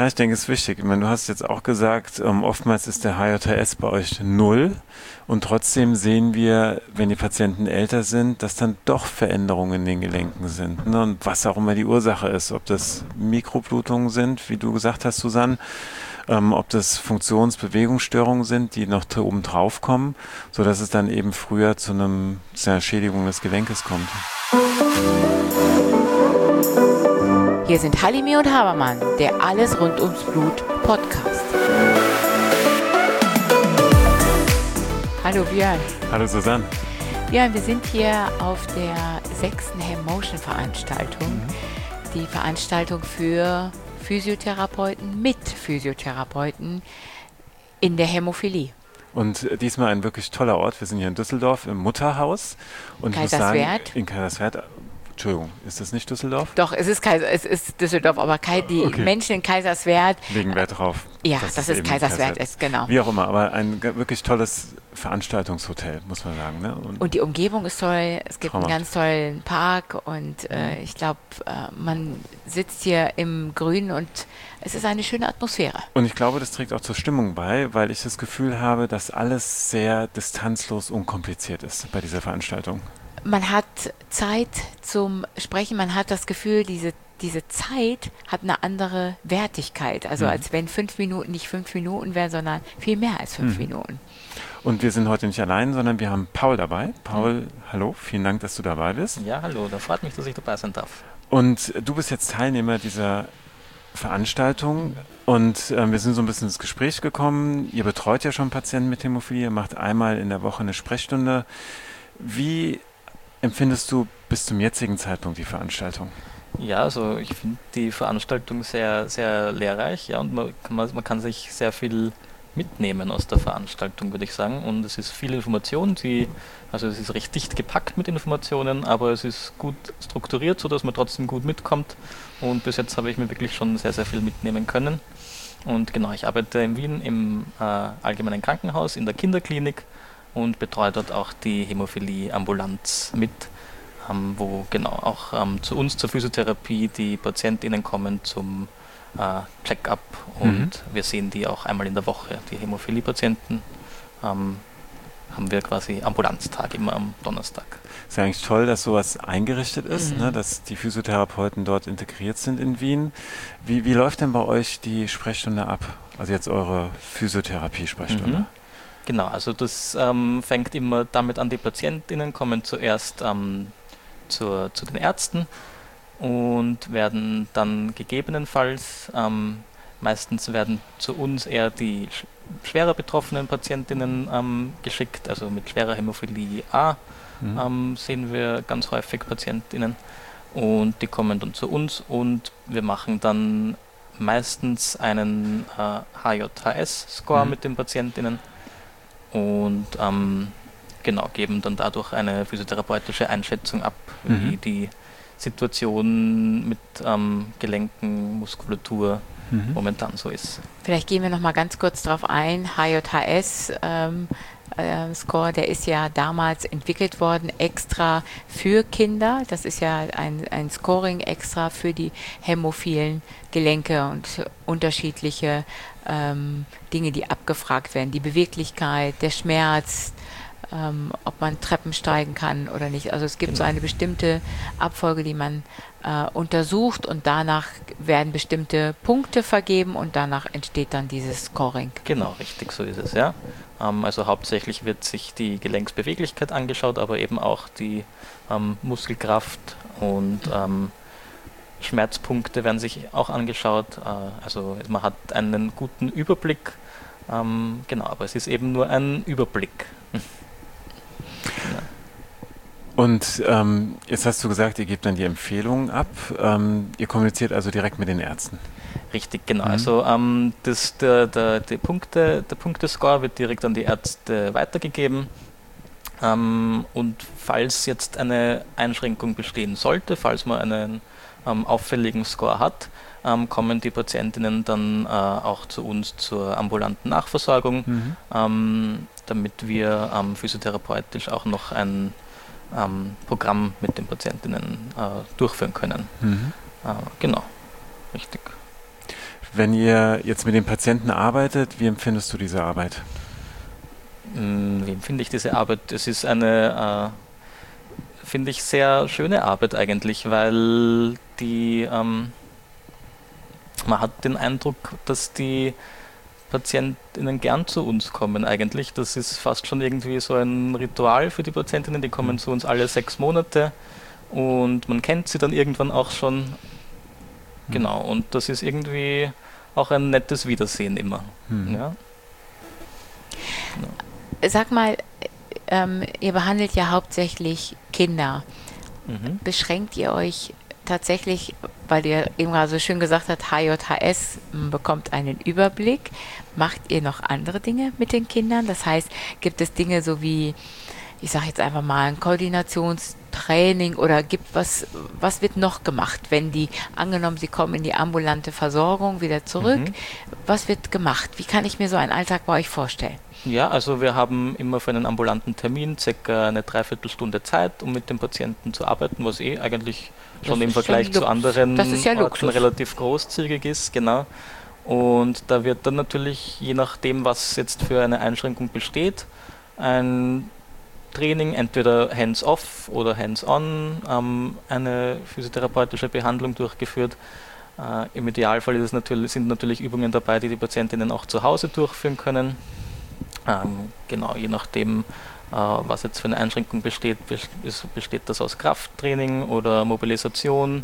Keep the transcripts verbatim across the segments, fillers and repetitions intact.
Ja, ich denke, es ist wichtig. Ich meine, du hast jetzt auch gesagt, ähm, oftmals ist der H J H S bei euch null und trotzdem sehen wir, wenn die Patienten älter sind, dass dann doch Veränderungen in den Gelenken sind. Ne? Und was auch immer die Ursache ist, ob das Mikroblutungen sind, wie du gesagt hast, Susanne, ähm, ob das Funktionsbewegungsstörungen sind, die noch oben drauf kommen, sodass es dann eben früher zu, einem, zu einer Schädigung des Gelenkes kommt. Hier sind Halimi und Habermann, der Alles rund ums Blut Podcast. Hallo Björn. Hallo Susanne. Björn, wir sind hier auf der sechsten Hemotion Veranstaltung. Mhm. Die Veranstaltung für Physiotherapeuten mit Physiotherapeuten in der Hämophilie. Und diesmal ein wirklich toller Ort. Wir sind hier in Düsseldorf im Mutterhaus. Und Kaiserswerth. Ich muss sagen, in Kaiserswerth. Entschuldigung, ist das nicht Düsseldorf? Doch, es ist, Kaiser, es ist Düsseldorf, aber die okay. Menschen in Kaiserswerth legen Wert drauf. Ja, dass das ist Kaiserswerth ist, genau. Wie auch immer, aber ein wirklich tolles Veranstaltungshotel, muss man sagen. Ne? Und, und die Umgebung ist toll, es gibt traumhaft. Einen ganz tollen Park und äh, ich glaube, äh, man sitzt hier im Grün und es ist eine schöne Atmosphäre. Und ich glaube, das trägt auch zur Stimmung bei, weil ich das Gefühl habe, dass alles sehr distanzlos unkompliziert ist bei dieser Veranstaltung. Man hat Zeit zum Sprechen, man hat das Gefühl, diese, diese Zeit hat eine andere Wertigkeit. Also mhm. als wenn fünf Minuten nicht fünf Minuten wären, sondern viel mehr als fünf mhm. Minuten. Und wir sind heute nicht allein, sondern wir haben Paul dabei. Paul, mhm. hallo, vielen Dank, dass du dabei bist. Ja, hallo, da freut mich, dass ich dabei sein darf. Und du bist jetzt Teilnehmer dieser Veranstaltung und äh, wir sind so ein bisschen ins Gespräch gekommen. Ihr betreut ja schon Patienten mit Hämophilie, ihr macht einmal in der Woche eine Sprechstunde. Wie empfindest du bis zum jetzigen Zeitpunkt die Veranstaltung? Ja, also ich finde die Veranstaltung sehr, sehr lehrreich, ja, und man kann, man kann sich sehr viel mitnehmen aus der Veranstaltung, würde ich sagen. Und es ist viel Information, die, also es ist recht dicht gepackt mit Informationen, aber es ist gut strukturiert, sodass man trotzdem gut mitkommt. Und bis jetzt habe ich mir wirklich schon sehr, sehr viel mitnehmen können. Und genau, ich arbeite in Wien im äh, Allgemeinen Krankenhaus, in der Kinderklinik, und betreue dort auch die Hämophilie-Ambulanz mit, ähm, wo genau auch ähm, zu uns zur Physiotherapie die PatientInnen kommen zum äh, Check-up und mhm. wir sehen die auch einmal in der Woche. Die Hämophilie-Patienten ähm, haben wir quasi Ambulanztag immer am Donnerstag. Ist ja eigentlich toll, dass sowas eingerichtet ist, Mhm. ne, dass die Physiotherapeuten dort integriert sind in Wien. Wie, wie läuft denn bei euch die Sprechstunde ab? Also jetzt eure Physiotherapie-Sprechstunde? Mhm. Genau, also das ähm, fängt immer damit an, die PatientInnen kommen zuerst ähm, zur, zu den Ärzten und werden dann gegebenenfalls, ähm, meistens werden zu uns eher die sch- schwerer betroffenen PatientInnen ähm, geschickt, also mit schwerer Hämophilie A mhm. ähm, sehen wir ganz häufig PatientInnen und die kommen dann zu uns und wir machen dann meistens einen äh, H J H S-Score mhm. mit den PatientInnen und ähm, genau, geben dann dadurch eine physiotherapeutische Einschätzung ab, mhm. wie die Situation mit ähm, Gelenken, Muskulatur mhm. momentan so ist. Vielleicht gehen wir noch mal ganz kurz drauf ein. H J H S ähm, äh, Score, der ist ja damals entwickelt worden extra für Kinder. Das ist ja ein, ein Scoring extra für die hämophilen Gelenke und unterschiedliche ähm, Dinge, die abgefragt werden. Die Beweglichkeit, der Schmerz, ähm, ob man Treppen steigen kann oder nicht. Also es gibt genau. so eine bestimmte Abfolge, die man äh, untersucht und danach werden bestimmte Punkte vergeben und danach entsteht dann dieses Scoring. Genau, richtig, so ist es, ja. Ähm, also hauptsächlich wird sich die Gelenksbeweglichkeit angeschaut, aber eben auch die ähm, Muskelkraft und ähm, Schmerzpunkte werden sich auch angeschaut. Äh, also man hat einen guten Überblick, ähm, genau, aber es ist eben nur ein Überblick. Ja. Und ähm, jetzt hast du gesagt, ihr gebt dann die Empfehlungen ab. Ähm, ihr kommuniziert also direkt mit den Ärzten. Richtig, genau. Mhm. Also ähm, das, der, der, die Punkte, der Punktescore wird direkt an die Ärzte weitergegeben. Ähm, und falls jetzt eine Einschränkung bestehen sollte, falls man einen ähm, auffälligen Score hat, ähm, kommen die Patientinnen dann äh, auch zu uns zur ambulanten Nachversorgung, mhm. ähm, damit wir ähm, physiotherapeutisch auch noch ein ähm, Programm mit den Patientinnen äh, durchführen können. Mhm. Äh, genau, richtig. Wenn ihr jetzt mit den Patienten arbeitet, wie empfindest du diese Arbeit? Wie empfinde ich diese Arbeit? Es ist eine, äh, finde ich, sehr schöne Arbeit eigentlich, weil die, ähm, man hat den Eindruck, dass die PatientInnen gern zu uns kommen eigentlich. Das ist fast schon irgendwie so ein Ritual für die Patientinnen, die kommen zu uns alle sechs Monate und man kennt sie dann irgendwann auch schon. Genau, und das ist irgendwie auch ein nettes Wiedersehen immer. Hm. Ja. Genau. Sag mal, ähm, ihr behandelt ja hauptsächlich Kinder. Mhm. Beschränkt ihr euch tatsächlich, weil ihr eben gerade so schön gesagt habt, H J H S bekommt einen Überblick. Macht ihr noch andere Dinge mit den Kindern? Das heißt, gibt es Dinge so wie, ich sage jetzt einfach mal, ein Koordinationstraining oder gibt was, was wird noch gemacht, wenn die, angenommen, sie kommen in die ambulante Versorgung wieder zurück, mhm. was wird gemacht? Wie kann ich mir so einen Alltag bei euch vorstellen? Ja, also wir haben immer für einen ambulanten Termin circa eine Dreiviertelstunde Zeit, um mit dem Patienten zu arbeiten, was eh eigentlich schon das im Vergleich schon zu anderen das ist ja Orten relativ großzügig ist, genau. Und da wird dann natürlich, je nachdem, was jetzt für eine Einschränkung besteht, ein Training, entweder hands-off oder hands-on, ähm, eine physiotherapeutische Behandlung durchgeführt. Äh, Im Idealfall ist es natürlich, sind natürlich Übungen dabei, die die Patientinnen auch zu Hause durchführen können. Ähm, genau, je nachdem, äh, was jetzt für eine Einschränkung besteht, besteht das aus Krafttraining oder Mobilisation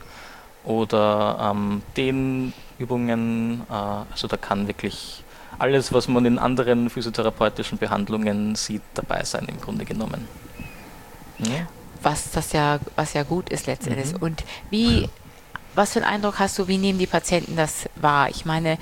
oder ähm, Dehnübungen. Äh, also da kann wirklich alles, was man in anderen physiotherapeutischen Behandlungen sieht, dabei sein im Grunde genommen. Ja. Was das ja, was ja gut ist letztendlich. Mhm. Und wie, was für einen Eindruck hast du, wie nehmen die Patienten das wahr? Ich meine,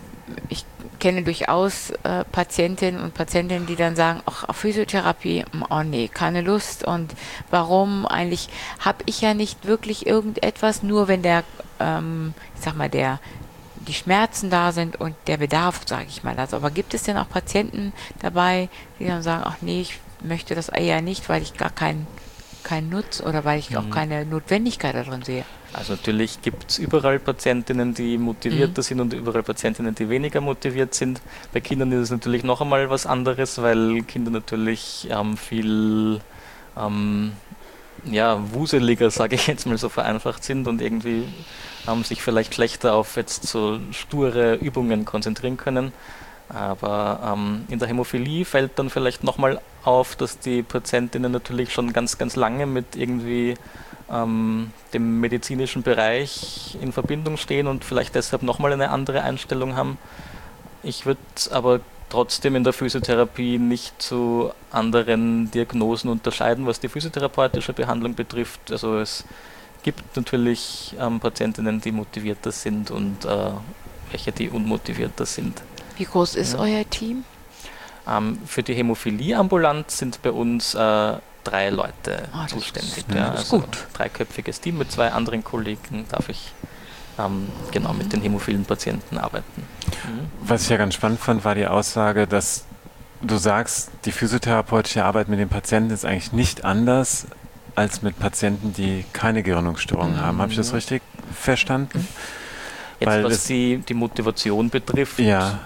ich kenne durchaus äh, Patientinnen und Patienten, die dann sagen, ach, auf Physiotherapie, oh nee, keine Lust. Und warum? Eigentlich habe ich ja nicht wirklich irgendetwas, nur wenn der, ähm, ich sag mal, der die Schmerzen da sind und der Bedarf, sage ich mal. Also, aber gibt es denn auch Patienten dabei, die dann sagen, ach nee, ich möchte das eher nicht, weil ich gar keinen keinen Nutzen oder weil ich mhm. auch keine Notwendigkeit darin sehe? Also natürlich gibt es überall Patientinnen, die motivierter mhm. sind und überall Patientinnen, die weniger motiviert sind. Bei Kindern ist es natürlich noch einmal was anderes, weil Kinder natürlich ähm, viel ähm, ja, wuseliger, sage ich jetzt mal so vereinfacht sind und irgendwie ähm, sich vielleicht schlechter auf jetzt so sture Übungen konzentrieren können. Aber ähm, in der Hämophilie fällt dann vielleicht nochmal auf, dass die Patientinnen natürlich schon ganz, ganz lange mit irgendwie ähm, dem medizinischen Bereich in Verbindung stehen und vielleicht deshalb nochmal eine andere Einstellung haben. Ich würde aber trotzdem in der Physiotherapie nicht zu anderen Diagnosen unterscheiden, was die physiotherapeutische Behandlung betrifft. Also es gibt natürlich ähm, Patientinnen, die motivierter sind und äh, welche, die unmotivierter sind. Wie groß ist ja. euer Team? Ähm, für die Hämophilie ambulant sind bei uns äh, drei Leute ah, zuständig. Ist, ja, das ist also gut. Dreiköpfiges Team mit zwei anderen Kollegen darf ich ähm, genau mit den hämophilen Patienten arbeiten. Mhm. Was ich ja ganz spannend fand, war die Aussage, dass du sagst, die physiotherapeutische Arbeit mit den Patienten ist eigentlich nicht anders als mit Patienten, die keine Gerinnungsstörungen mhm. haben. Habe ich das richtig verstanden? Jetzt, Weil was die, die Motivation betrifft, ja.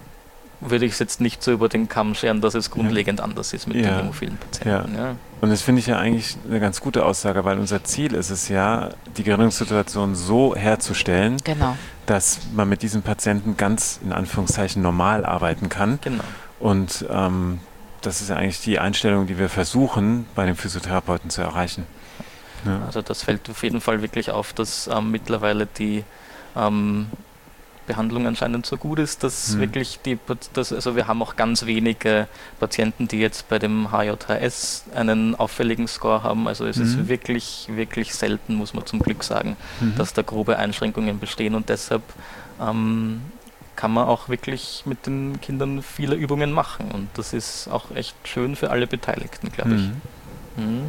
würde ich es jetzt nicht so über den Kamm scheren, dass es grundlegend ja. anders ist mit ja. den hämophilen Patienten. Ja. Ja. Und das finde ich ja eigentlich eine ganz gute Aussage, weil unser Ziel ist es ja, die Gerinnungssituation so herzustellen, genau. dass man mit diesen Patienten ganz in Anführungszeichen normal arbeiten kann. Genau. Und ähm, das ist ja eigentlich die Einstellung, die wir versuchen, bei den Physiotherapeuten zu erreichen. Ja. Also das fällt auf jeden Fall wirklich auf, dass ähm, mittlerweile die ähm, Behandlung anscheinend so gut ist, dass mhm. wirklich die, dass, also wir haben auch ganz wenige Patienten, die jetzt bei dem H J H S einen auffälligen Score haben. Also es mhm. ist wirklich, wirklich selten, muss man zum Glück sagen, mhm. dass da grobe Einschränkungen bestehen und deshalb ähm, kann man auch wirklich mit den Kindern viele Übungen machen und das ist auch echt schön für alle Beteiligten, glaube ich. Mhm. Mhm.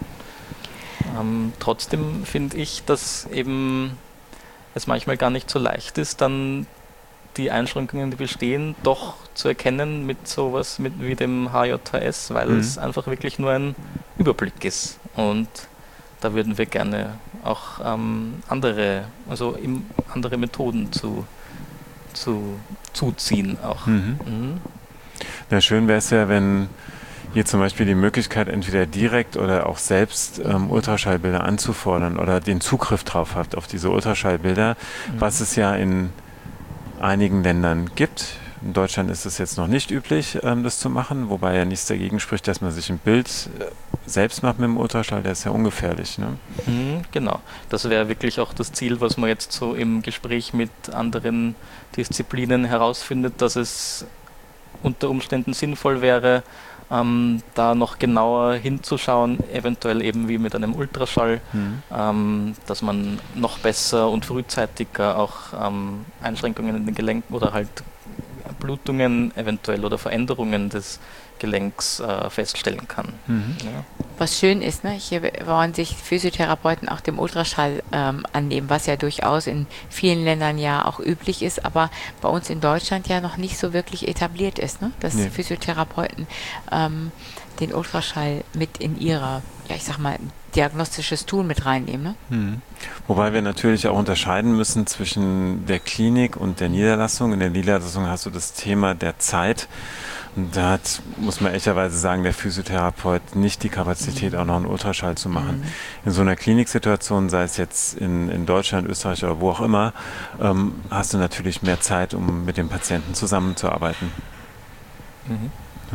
Ähm, trotzdem finde ich, dass eben es manchmal gar nicht so leicht ist, dann die Einschränkungen, die bestehen, doch zu erkennen mit sowas mit, wie dem H J H S, weil mhm. es einfach wirklich nur ein Überblick ist. Und da würden wir gerne auch ähm, andere, also im, andere Methoden zu zu, zuziehen auch. Mhm. Mhm. Ja, schön wäre es ja, wenn ihr zum Beispiel die Möglichkeit entweder direkt oder auch selbst ähm, Ultraschallbilder anzufordern oder den Zugriff drauf habt auf diese Ultraschallbilder, Mhm. was es ja in einigen Ländern gibt. In Deutschland ist es jetzt noch nicht üblich, ähm, das zu machen, wobei ja nichts dagegen spricht, dass man sich ein Bild äh, selbst macht mit dem Ultraschall, der ist ja ungefährlich. Ne? Mhm, genau. Das wäre wirklich auch das Ziel, was man jetzt so im Gespräch mit anderen Disziplinen herausfindet, dass es unter Umständen sinnvoll wäre, ähm, da noch genauer hinzuschauen, eventuell eben wie mit einem Ultraschall, Mhm. ähm, dass man noch besser und frühzeitiger auch ähm, Einschränkungen in den Gelenken oder halt Blutungen eventuell oder Veränderungen des Gelenks äh, feststellen kann. Mhm. Ja. Was schön ist, ne? Hier wollen sich Physiotherapeuten auch dem Ultraschall ähm, annehmen, was ja durchaus in vielen Ländern ja auch üblich ist, aber bei uns in Deutschland ja noch nicht so wirklich etabliert ist, ne? Dass Nee. Physiotherapeuten ähm, den Ultraschall mit in ihrer, ja ich sag mal, diagnostisches Tool mit reinnehmen. Ne? Mhm. Wobei wir natürlich auch unterscheiden müssen zwischen der Klinik und der Niederlassung. In der Niederlassung hast du das Thema der Zeit. Und da hat, muss man ehrlicherweise sagen, der Physiotherapeut nicht die Kapazität, auch noch einen Ultraschall zu machen. Mhm. In so einer Kliniksituation, sei es jetzt in, in Deutschland, Österreich oder wo auch immer, ähm, hast du natürlich mehr Zeit, um mit dem Patienten zusammenzuarbeiten. Mhm.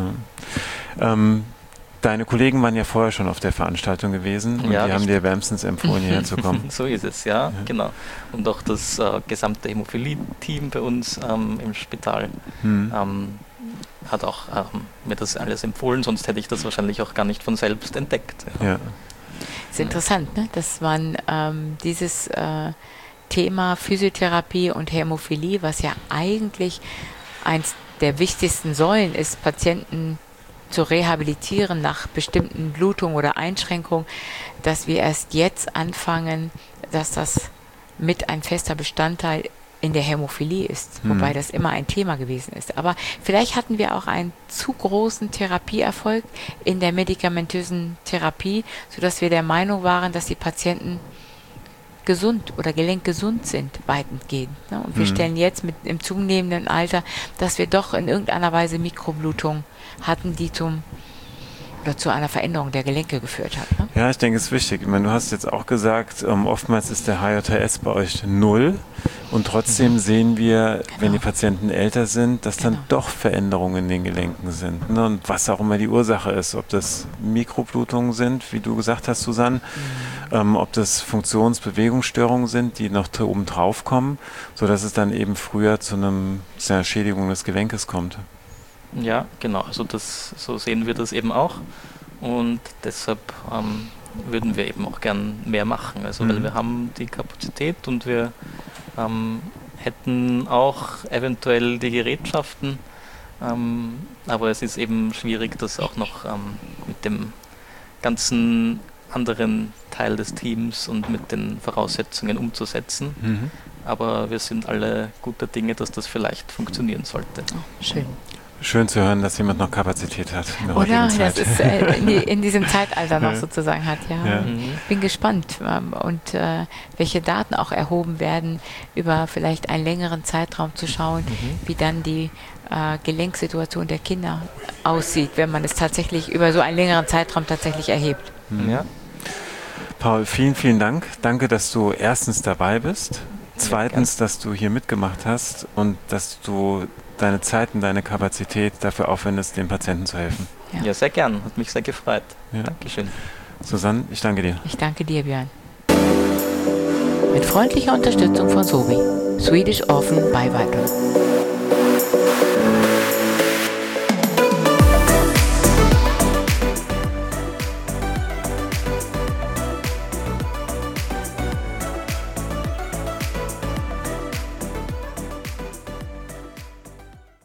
Ja. Ähm, deine Kollegen waren ja vorher schon auf der Veranstaltung gewesen und Ja, die haben richtig. dir wärmstens empfohlen, hierher zu kommen. So ist es, ja, Ja. genau. Und auch das äh, gesamte Hämophilie-Team bei uns ähm, im Spital Mhm. ähm, hat auch ähm, mir das alles empfohlen, sonst hätte ich das wahrscheinlich auch gar nicht von selbst entdeckt. Ja. Ist interessant, ne? Dass man ähm, dieses äh, Thema Physiotherapie und Hämophilie, was ja eigentlich eins der wichtigsten Säulen ist, Patienten zu rehabilitieren nach bestimmten Blutungen oder Einschränkungen, dass wir erst jetzt anfangen, dass das mit ein fester Bestandteil in der Hämophilie ist, Hm. wobei das immer ein Thema gewesen ist. Aber vielleicht hatten wir auch einen zu großen Therapieerfolg in der medikamentösen Therapie, sodass wir der Meinung waren, dass die Patienten gesund oder gelenkgesund sind, weitestgehend. Ne? Und wir Hm. stellen jetzt mit im zunehmenden Alter, dass wir doch in irgendeiner Weise Mikroblutungen hatten, die zum oder zu einer Veränderung der Gelenke geführt hat. Ne? Ja, ich denke, es ist wichtig. Ich meine, du hast jetzt auch gesagt, ähm, oftmals ist der H J S bei euch null und trotzdem Mhm. sehen wir, wenn Genau. die Patienten älter sind, dass dann Genau. doch Veränderungen in den Gelenken sind. Ne? Und was auch immer die Ursache ist, ob das Mikroblutungen sind, wie du gesagt hast, Susanne, ähm, ob das Funktionsbewegungsstörungen sind, die noch da oben drauf kommen, sodass es dann eben früher zu einem, zu einer Schädigung des Gelenkes kommt. Ja, genau. Also das, so sehen wir das eben auch. Und deshalb ähm, würden wir eben auch gern mehr machen. Also weil Mhm. wir haben die Kapazität und wir ähm, hätten auch eventuell die Gerätschaften. Ähm, aber es ist eben schwierig, das auch noch ähm, mit dem ganzen anderen Teil des Teams und mit den Voraussetzungen umzusetzen. Mhm. Aber wir sind alle guter Dinge, dass das vielleicht funktionieren sollte. Oh, schön. Schön zu hören, dass jemand noch Kapazität hat in der Oder? heutigen Das Zeit. ist äh, in, die, in diesem Zeitalter noch Ja. sozusagen hat, ja. Ja. Mhm. Bin gespannt ähm, und äh, welche Daten auch erhoben werden, über vielleicht einen längeren Zeitraum zu schauen, Mhm. wie dann die äh, Gelenksituation der Kinder aussieht, wenn man es tatsächlich über so einen längeren Zeitraum tatsächlich erhebt. Mhm. Ja. Paul, vielen, vielen Dank. Danke, dass du erstens dabei bist, zweitens, gern. dass du hier mitgemacht hast und dass du deine Zeit und deine Kapazität dafür aufwendest, den Patienten zu helfen. Ja. Ja, sehr gern. Hat mich sehr gefreut. Ja. Dankeschön. Susanne, ich danke dir. Ich danke dir, Björn. Mit freundlicher Unterstützung von Sobi, Swedish Orphan Beiwaltung.